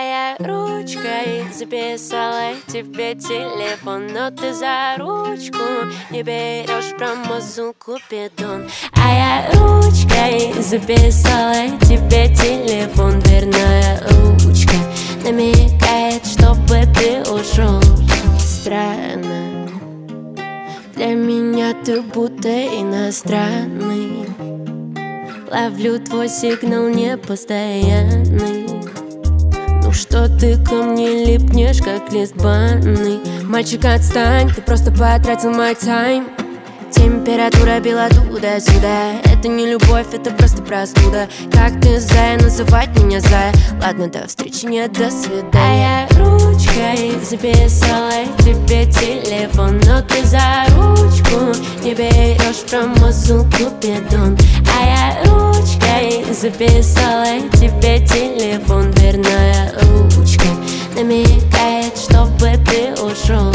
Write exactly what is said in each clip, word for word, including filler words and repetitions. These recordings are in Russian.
я ручкой записала тебе телефон, но ты за ручку не берешь, про музыку бедон. А я ручкой записала тебе телефон, дверная ручка намекает, чтобы ты ушел. Странно, для меня ты будто иностранный. Ловлю твой сигнал непостоянный. Ну что ты ко мне липнешь, как лист банный? Мальчик, отстань, ты просто потратил мой тайм. Температура била туда-сюда. Это не любовь, это просто простуда. Как ты, зая, называть меня зая? Ладно, до встречи, нет, до свидания. А я ручкой записала тебе телефон, но ты за ручку не берешь, про музыку бедон. А я ручкой записала тебе телефон, дверная ручка намекает, чтобы ты ушел.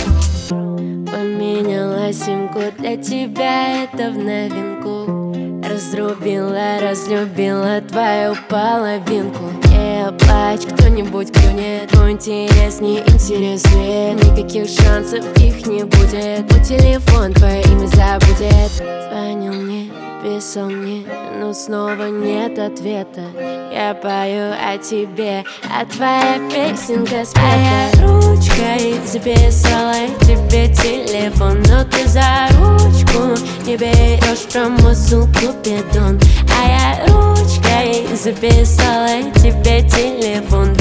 Поменяла симку, для тебя это в новинку. Разрубила, разлюбила твою половинку. Не плачь, кто-нибудь клюнет, твой интерес не интересует. Никаких шансов их не будет, мой телефон твое имя забудет. Звонил мне, писал мне, но снова нет ответа. Я пою о тебе, а твоя песенка спета. А я ручкой записала тебе телефон, но ты за ручку не берешь, про музыку бедон. А я ручкой записала тебе телефон,